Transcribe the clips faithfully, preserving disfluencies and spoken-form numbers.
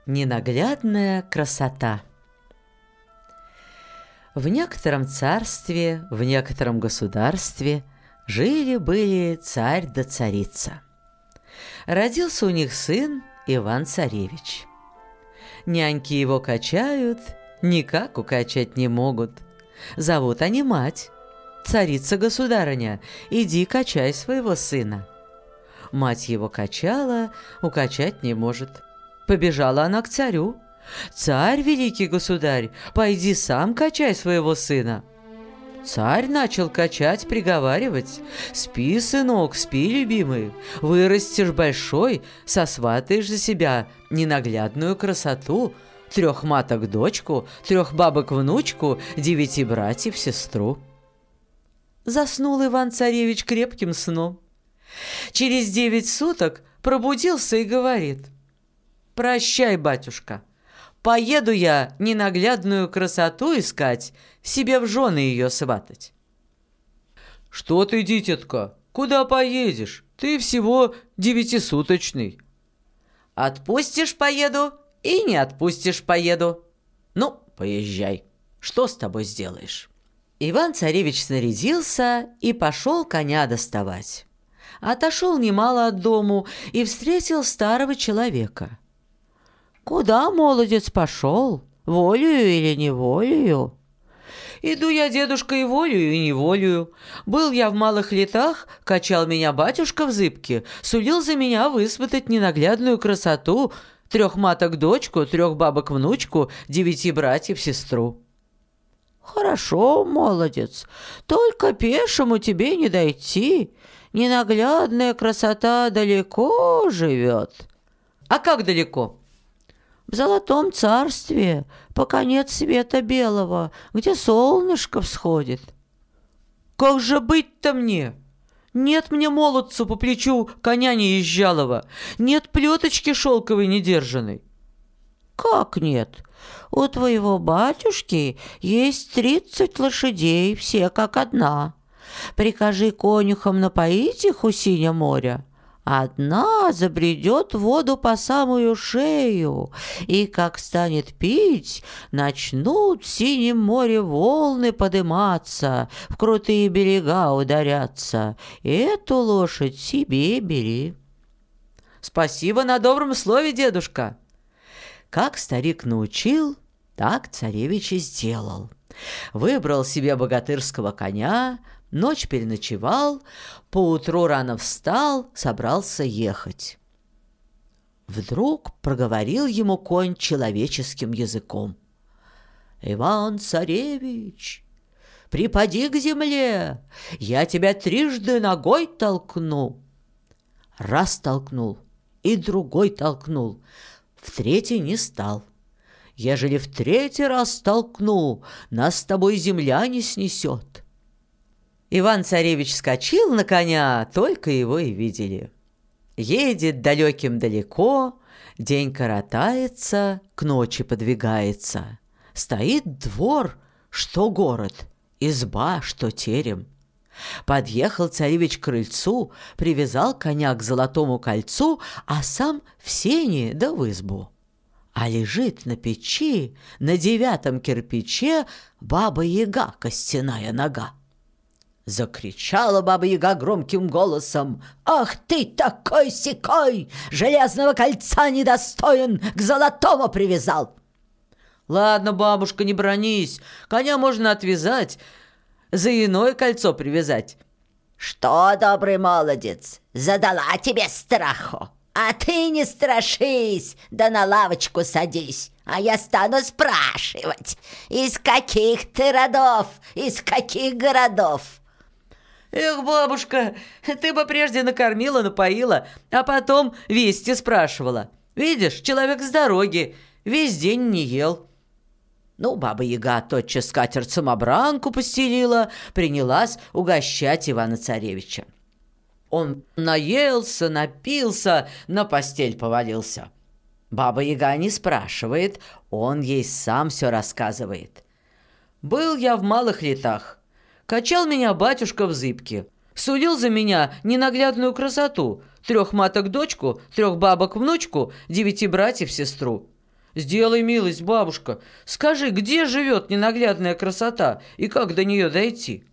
Ненаглядная красота. В некотором царстве, в некотором государстве жили-были царь да царица. Родился у них сын Иван-царевич. Няньки его качают, никак укачать не могут. Зовут они мать. Царица-государыня, иди качай своего сына. Мать его качала, укачать не может. Побежала она к царю. «Царь, великий государь, пойди сам качай своего сына». Царь начал качать, приговаривать: «Спи, сынок, спи, любимый, вырастешь большой, сосватаешь за себя ненаглядную красоту, трех маток дочку, трех бабок внучку, девяти братьев сестру». Заснул Иван-царевич крепким сном. Через девять суток пробудился и говорит: «Прощай, батюшка, поеду я ненаглядную красоту искать, себе в жены ее сватать». «Что ты, дитятка, куда поедешь? Ты всего девятисуточный». «Отпустишь — поеду, и не отпустишь — поеду. Ну, поезжай, что с тобой сделаешь?» Иван-царевич снарядился и пошел коня доставать. Отошел немало от дому и встретил старого человека. «Куда, молодец, пошел? Волею или неволею?» «Иду я, дедушка, и волею, и неволею. Был я в малых летах, качал меня батюшка в зыбке, сулил за меня высватать ненаглядную красоту, трех маток дочку, трех бабок внучку, девяти братьев сестру». «Хорошо, молодец, только пешему тебе не дойти. Ненаглядная красота далеко живет». «А как далеко?» «В золотом царстве, по конец света белого, где солнышко всходит». «Как же быть-то мне? Нет мне, молодцу, по плечу коня неезжалого, нет плеточки шелковой недержанной». «Как нет? У твоего батюшки есть тридцать лошадей, все как одна. Прикажи конюхам напоить их у синего моря. Одна забредет в воду по самую шею, и, как станет пить, начнут в синем море волны подыматься, в крутые берега ударяться. Эту лошадь себе бери». «Спасибо на добром слове, дедушка». Как старик научил, так царевич и сделал. Выбрал себе богатырского коня, ночь переночевал, поутру рано встал, собрался ехать. Вдруг проговорил ему конь человеческим языком: «Иван-царевич, припади к земле, я тебя трижды ногой толкну». Раз толкнул, и другой толкнул, в третий не стал. «Ежели в третий раз толкну, нас с тобой земля не снесет». Иван-царевич вскочил на коня, только его и видели. Едет далеким далеко, день коротается, к ночи подвигается. Стоит двор, что город, изба, что терем. Подъехал царевич к крыльцу, привязал коня к золотому кольцу, а сам в сени да в избу. А лежит на печи, на девятом кирпиче, баба-яга, костяная нога. Закричала баба-яга громким голосом: «Ах ты такой-сякой! Железного кольца недостоин, к золотому привязал!» «Ладно, бабушка, не бронись, коня можно отвязать, за иное кольцо привязать». «Что, добрый молодец, задала тебе страху? А ты не страшись, да на лавочку садись, а я стану спрашивать, из каких ты родов, из каких городов». «Эх, бабушка, ты бы прежде накормила, напоила, а потом вести спрашивала. Видишь, человек с дороги, весь день не ел». Ну, баба-яга тотчас скатерть-самобранку постелила, принялась угощать Ивана-царевича. Он наелся, напился, на постель повалился. Баба-яга не спрашивает, он ей сам все рассказывает. «Был я в малых летах, качал меня батюшка в зыбке, сулил за меня ненаглядную красоту, трех маток дочку, трех бабок внучку, девяти братьев сестру. Сделай милость, бабушка, скажи, где живет ненаглядная красота и как до нее дойти?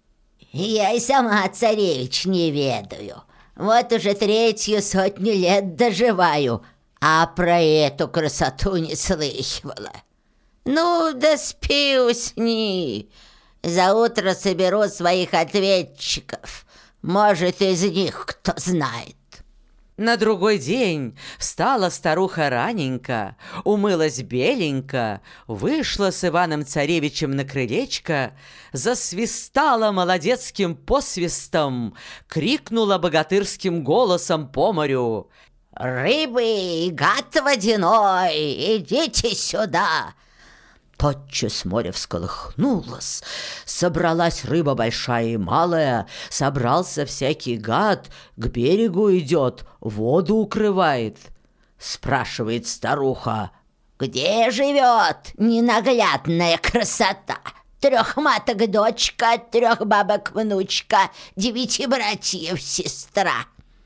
Я и сама, царевич, не ведаю. Вот уже третью сотню лет доживаю, а про эту красоту не слыхивала. Ну, да спи, усни. Заутро соберу своих ответчиков. Может, из них кто знает. На другой день встала старуха раненько, умылась беленько, вышла с Иваном-царевичем на крылечко, засвистала молодецким посвистом, крикнула богатырским голосом по морю: «Рыбы и гад водяной, идите сюда!» Тотчас море всколыхнулось, собралась рыба большая и малая, собрался всякий гад, к берегу идет, воду укрывает. Спрашивает старуха: «Где живет ненаглядная красота? Трех маток дочка, трех бабок внучка, девяти братьев сестра».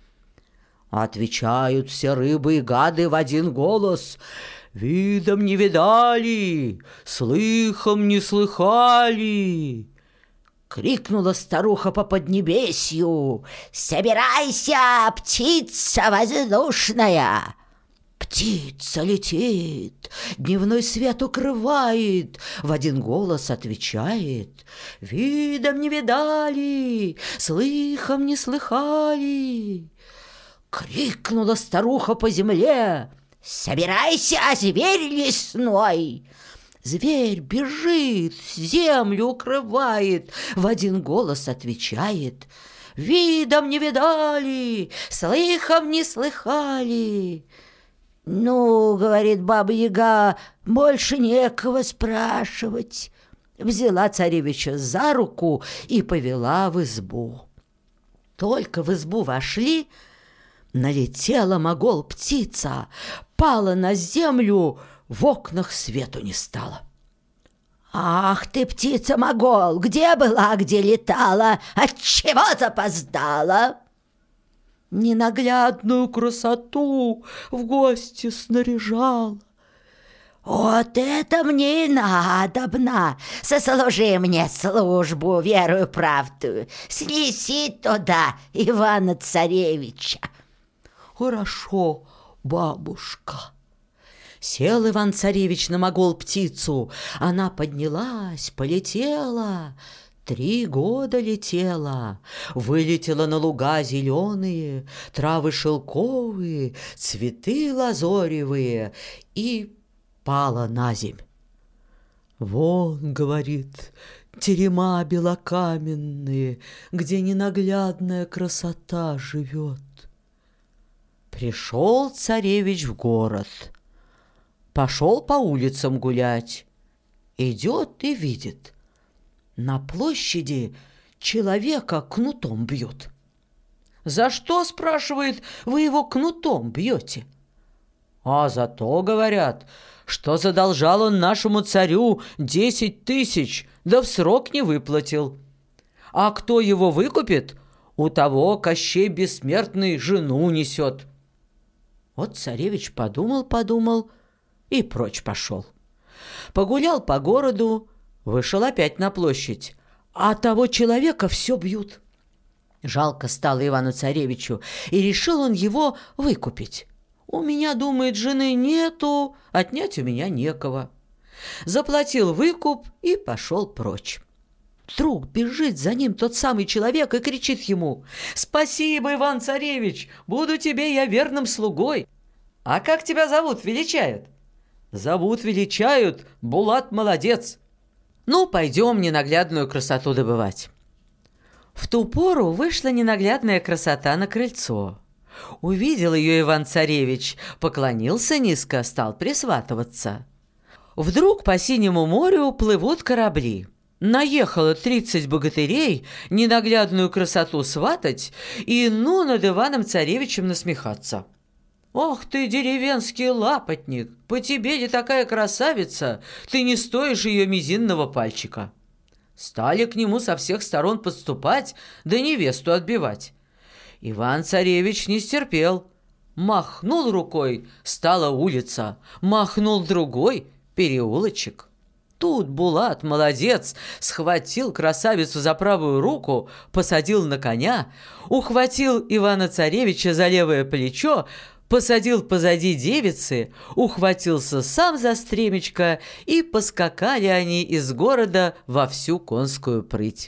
Отвечают все рыбы и гады в один голос: «Видом не видали, слыхом не слыхали». Крикнула старуха по поднебесью: «Собирайся, птица воздушная!» Птица летит, дневной свет укрывает, в один голос отвечает: «Видом не видали, слыхом не слыхали». Крикнула старуха по земле: «Собирайся, зверь лесной!» Зверь бежит, землю укрывает, в один голос отвечает: «Видом не видали, слыхом не слыхали». «Ну, — говорит Баба-Яга, — больше некого спрашивать». Взяла царевича за руку и повела в избу. Только в избу вошли, налетела могол-птица, пала на землю, в окнах свету не стало. «Ах ты, птица-могол, где была, где летала? Отчего запоздала?» «Ненаглядную красоту в гости снаряжала». «Вот это мне и надобно! Сослужи мне службу, верую правду, снеси туда Ивана-царевича». «Хорошо, бабушка». Сел Иван-царевич на могол-птицу, она поднялась, полетела. Три года летела, вылетела на луга зеленые, травы шелковые, цветы лазоревые и пала на земь. «Вон, — говорит, — терема белокаменные, где ненаглядная красота живет». Пришел царевич в город, пошел по улицам гулять, идет и видит: на площади человека кнутом бьют. «За что, — спрашивает, — вы его кнутом бьете?» «А за то, — говорят, — что задолжал он нашему царю десять тысяч, да в срок не выплатил. А кто его выкупит, у того Кощей Бессмертный жену несет». Вот царевич подумал-подумал и прочь пошел. Погулял по городу, вышел опять на площадь, а того человека все бьют. Жалко стало Ивану-царевичу, и решил он его выкупить. «У меня, — думает, — жены нету, отнять у меня некого». Заплатил выкуп и пошел прочь. Вдруг бежит за ним тот самый человек и кричит ему: «Спасибо, Иван-царевич, буду тебе я верным слугой». «А как тебя зовут, величают?» «Зовут величают Булат-молодец». «Ну, пойдем ненаглядную красоту добывать». В ту пору вышла ненаглядная красота на крыльцо. Увидел ее Иван-царевич, поклонился низко, стал присватываться. Вдруг по синему морю плывут корабли. Наехало тридцать богатырей ненаглядную красоту сватать и ну над Иваном-царевичем насмехаться. «Ох ты, деревенский лапотник, по тебе ли такая красавица, ты не стоишь ее мизинного пальчика». Стали к нему со всех сторон подступать, да невесту отбивать. Иван-царевич не стерпел, Махнул рукой — стала улица, махнул другой — переулочек. Тут Булат, молодец, схватил красавицу за правую руку, посадил на коня, ухватил Ивана-Царевича за левое плечо, посадил позади девицы, ухватился сам за стремечко, и поскакали они из города во всю конскую прыть.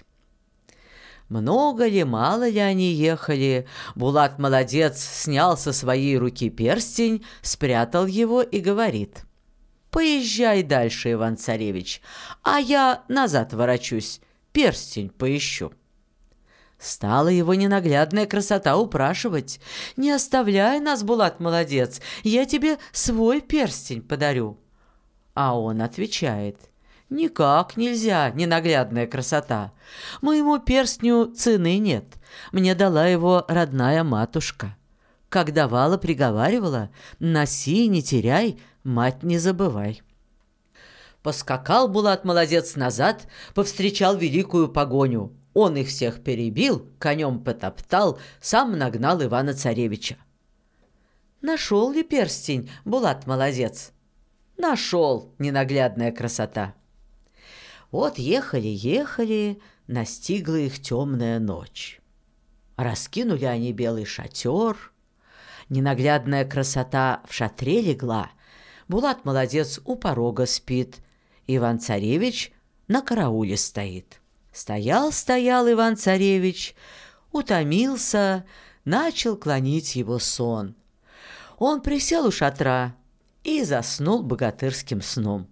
Много ли, мало ли они ехали, Булат, молодец, снял со своей руки перстень, спрятал его и говорит: «Поезжай дальше, Иван-Царевич, а я назад ворочусь, перстень поищу». Стала его ненаглядная красота упрашивать: «Не оставляй нас, Булат, молодец, я тебе свой перстень подарю». А он отвечает: «Никак нельзя, ненаглядная красота. Моему перстню цены нет, мне дала его родная матушка. Как давала, приговаривала: носи, не теряй, мать не забывай». Поскакал Булат, молодец, назад, повстречал великую погоню. Он их всех перебил, конем потоптал, сам нагнал Ивана-Царевича. Нашел ли перстень, Булат, молодец? Нашел, ненаглядная красота. Вот ехали-ехали, настигла их темная ночь. Раскинули они белый шатер. Ненаглядная красота в шатре легла. Булат, молодец, у порога спит. Иван-Царевич на карауле стоит. Стоял-стоял Иван-Царевич, утомился, начал клонить его сон. Он присел у шатра и заснул богатырским сном.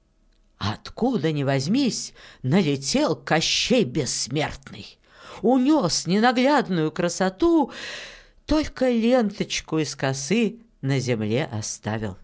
Откуда ни возьмись, налетел Кощей Бессмертный. Унес ненаглядную красоту, только ленточку из косы на земле оставил.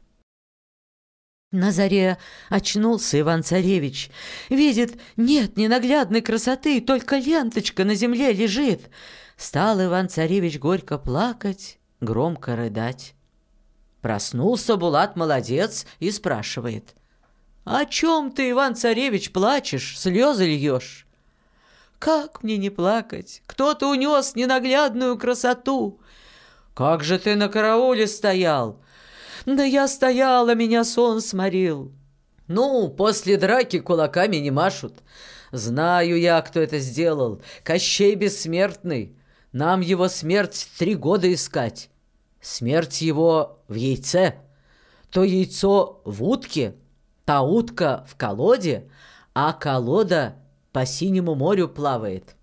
На заре очнулся Иван-Царевич. Видит, нет ненаглядной красоты, только ленточка на земле лежит. Стал Иван-Царевич горько плакать, громко рыдать. Проснулся Булат, молодец, и спрашивает: «О чем ты, Иван-Царевич, плачешь, слезы льешь?» «Как мне не плакать? Кто-то унес ненаглядную красоту». «Как же ты на карауле стоял?» «Да я стояла, меня сон сморил». «Ну, после драки кулаками не машут. Знаю я, кто это сделал. Кощей Бессмертный. Нам его смерть три года искать. Смерть его в яйце. То яйцо в утке, та утка в колоде, а колода по синему морю плавает».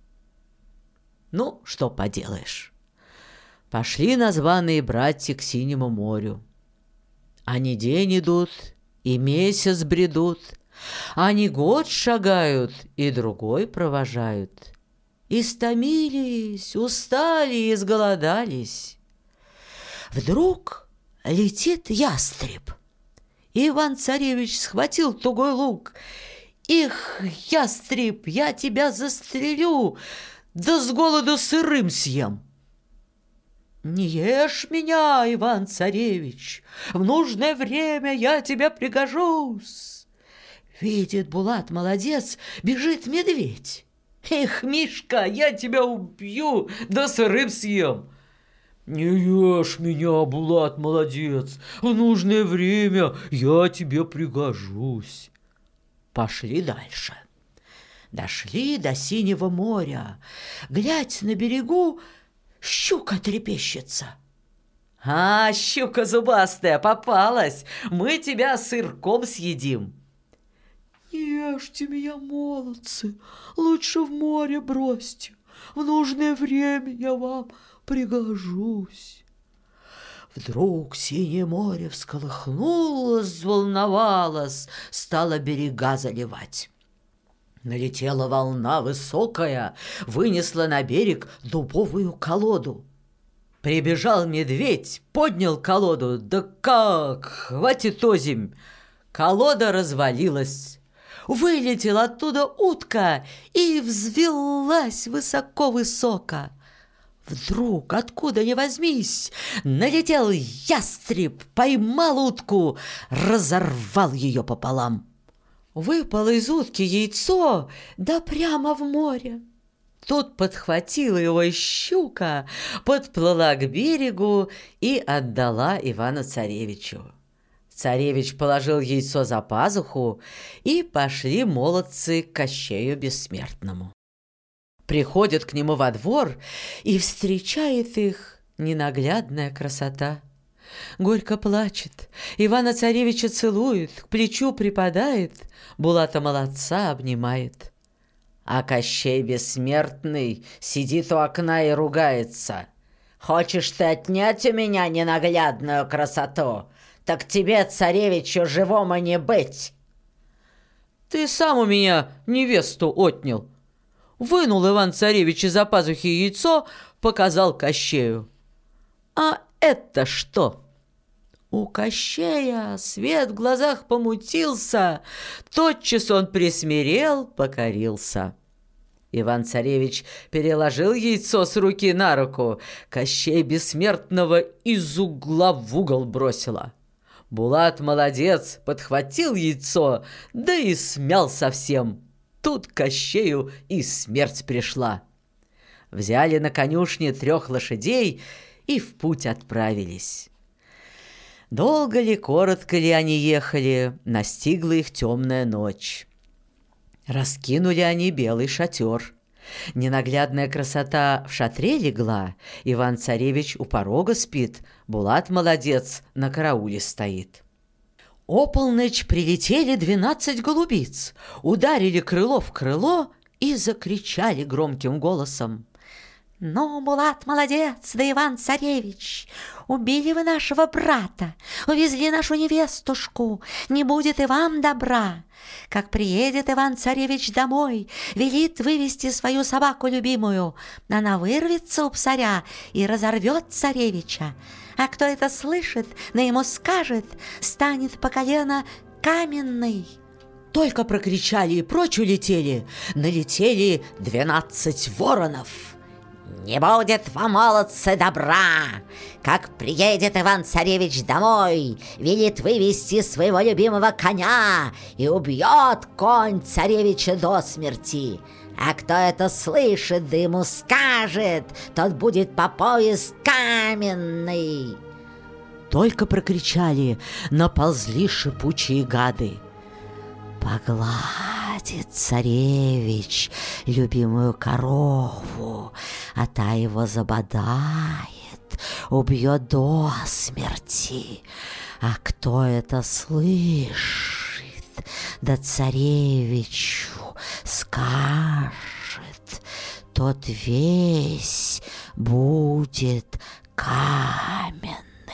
Ну, что поделаешь. Пошли названные братья к синему морю. Они день идут и месяц бредут, они год шагают и другой провожают. Истомились, устали и изголодались. Вдруг летит ястреб. Иван-Царевич схватил тугой лук. «Их, ястреб, я тебя застрелю, да с голоду сырым съем». «Не ешь меня, Иван-Царевич, в нужное время я тебе пригожусь». Видит Булат, молодец, бежит медведь. «Эх, Мишка, я тебя убью, да сырым съем». «Не ешь меня, Булат, молодец, в нужное время я тебе пригожусь». Пошли дальше. Дошли до синего моря. Глядь, на берегу щука трепещется. «А, щука зубастая, попалась! Мы тебя сырком съедим!» «Не ешьте меня, молодцы, лучше в море бросьте, в нужное время я вам пригожусь». Вдруг синее море всколыхнулось, взволновалось, стало берега заливать. Налетела волна высокая, вынесла на берег дубовую колоду. Прибежал медведь, поднял колоду, да как, хватит озимь! Колода развалилась. Вылетела оттуда утка и взвелась высоко-высоко. Вдруг, откуда ни возьмись, налетел ястреб, поймал утку, разорвал ее пополам. Выпало из утки яйцо, да прямо в море. Тут подхватила его щука, подплыла к берегу и отдала Ивану-царевичу. Царевич положил яйцо за пазуху, и пошли молодцы к Кощею Бессмертному. Приходят к нему во двор, и встречает их ненаглядная красота. Горько плачет, Ивана-царевича целует, к плечу припадает, Булата-молодца обнимает. А Кощей Бессмертный сидит у окна и ругается. «Хочешь ты отнять у меня ненаглядную красоту? Так тебе, царевичу, живому не быть!» «Ты сам у меня невесту отнял!» Вынул Иван-царевич из-за пазухи яйцо, показал Кощею. «А это что?» У Кощея свет в глазах помутился, тотчас он присмирел, покорился. Иван-царевич переложил яйцо с руки на руку, Кощей Бессмертного из угла в угол бросила. Булат-молодец подхватил яйцо, да и смял совсем. Тут Кощею и смерть пришла. Взяли на конюшне трех лошадей и в путь отправились. Долго ли, коротко ли они ехали, настигла их темная ночь. Раскинули они белый шатер. Ненаглядная красота в шатре легла, Иван-царевич у порога спит, Булат-молодец на карауле стоит. Ополночь прилетели двенадцать голубиц, ударили крыло в крыло и закричали громким голосом. «Ну, Булат молодец, да Иван-царевич, убили вы нашего брата, увезли нашу невестушку, не будет и вам добра. Как приедет Иван-царевич домой, велит вывести свою собаку любимую, она вырвется у псаря и разорвет царевича. А кто это слышит, на ему скажет, станет по колено каменный». Только прокричали и прочь улетели, налетели двенадцать воронов. «Не будет вам, молодцы, добра! Как приедет Иван-царевич домой, велит вывести своего любимого коня и убьет конь царевича до смерти. А кто это слышит, да ему скажет, тот будет по пояс каменный». Только прокричали, наползли шипучие гады. Погладит царевич любимую корову, а та его забодает, убьет до смерти. А кто это слышит, да царевичу скажет, тот весь будет каменный.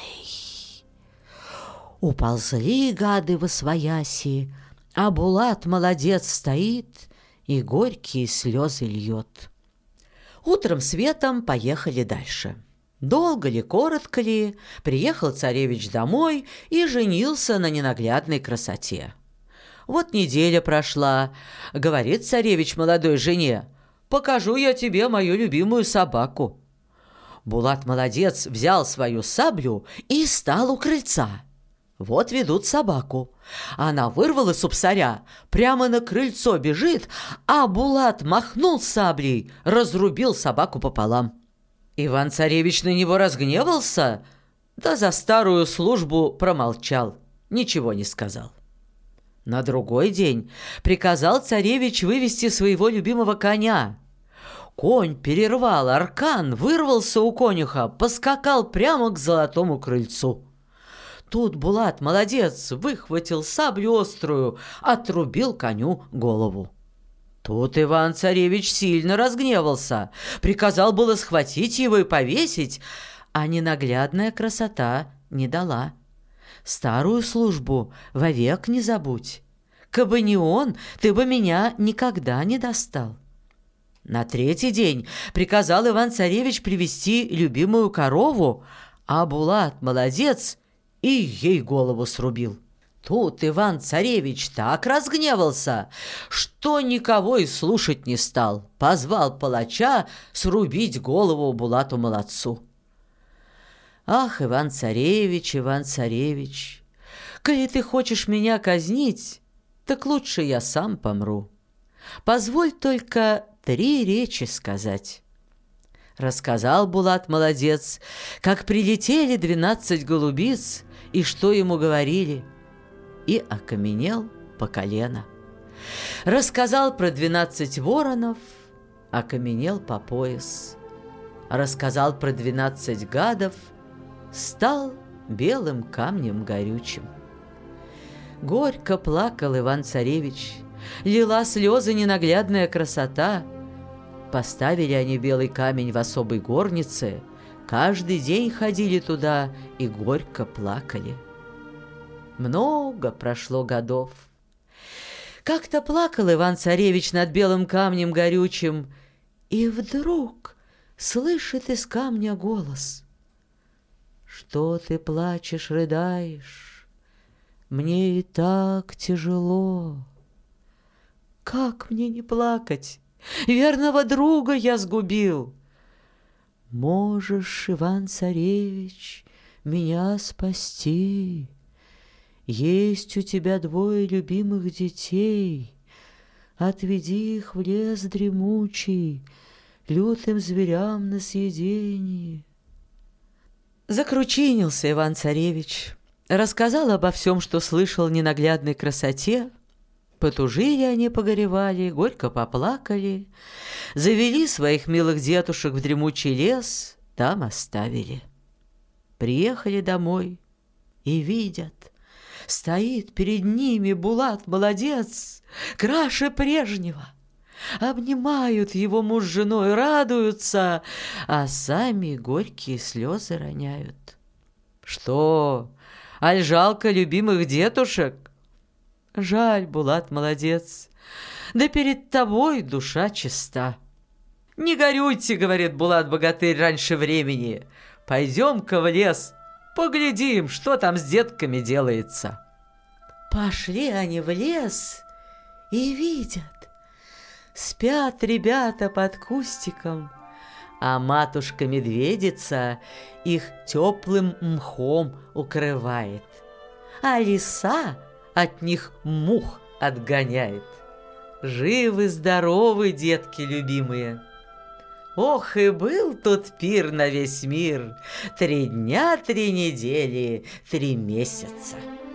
Уползли гады восвояси, а Булат-молодец стоит и горькие слезы льет. Утром светом поехали дальше. Долго ли, коротко ли, приехал царевич домой и женился на ненаглядной красоте. Вот неделя прошла, говорит царевич молодой жене: «Покажу я тебе мою любимую собаку». Булат-молодец взял свою саблю и стал у крыльца. Вот ведут собаку. Она вырвалась у псаря, прямо на крыльцо бежит, а Булат махнул саблей, разрубил собаку пополам. Иван-царевич на него разгневался, да за старую службу промолчал, ничего не сказал. На другой день приказал царевич вывести своего любимого коня. Конь перервал аркан, вырвался у конюха, поскакал прямо к золотому крыльцу. Тут Булат-молодец выхватил саблю острую, отрубил коню голову. Тут Иван-царевич сильно разгневался, приказал было схватить его и повесить, а ненаглядная красота не дала. Старую службу вовек не забудь. Кабы не он, ты бы меня никогда не достал. На третий день приказал Иван-царевич привести любимую корову, а Булат-молодец и ей голову срубил. Тут Иван-царевич так разгневался, что никого и слушать не стал. Позвал палача срубить голову Булату-молодцу. «Ах, Иван-царевич, Иван-царевич, коли ты хочешь меня казнить, так лучше я сам помру. Позволь только три речи сказать. Рассказал Булат молодец, как прилетели двенадцать голубиц и что ему говорили, и окаменел по колено. Рассказал про двенадцать воронов, окаменел по пояс. Рассказал про двенадцать гадов, стал белым камнем горючим. Горько плакал Иван-царевич, лила слезы ненаглядная красота. Поставили они белый камень в особой горнице, каждый день ходили туда и горько плакали. Много прошло годов. Как-то плакал Иван-царевич над белым камнем горючим, и вдруг слышит из камня голос: «Что ты плачешь, рыдаешь? Мне и так тяжело». «Как мне не плакать? Верного друга я сгубил». «Можешь, Иван-царевич, меня спасти. Есть у тебя двое любимых детей. Отведи их в лес дремучий, лютым зверям на съеденье». Закручинился Иван-царевич, рассказал обо всем, что слышал ненаглядной красоте. Потужили они, погоревали, горько поплакали, завели своих милых детушек в дремучий лес, там оставили. Приехали домой и видят, стоит перед ними Булат молодец, краше прежнего. Обнимают его муж с женой, радуются, а сами горькие слезы роняют. «Что, аль жалко любимых детушек?» «Жаль, Булат молодец, да перед тобой душа чиста». «Не горюйте, — говорит Булат-богатырь, — раньше времени. Пойдем-ка в лес, поглядим, что там с детками делается». Пошли они в лес и видят, спят ребята под кустиком, а матушка-медведица их теплым мхом укрывает, а лиса от них мух отгоняет. Живы-здоровы, детки любимые. Ох, и был тут пир на весь мир, три дня, три недели, три месяца.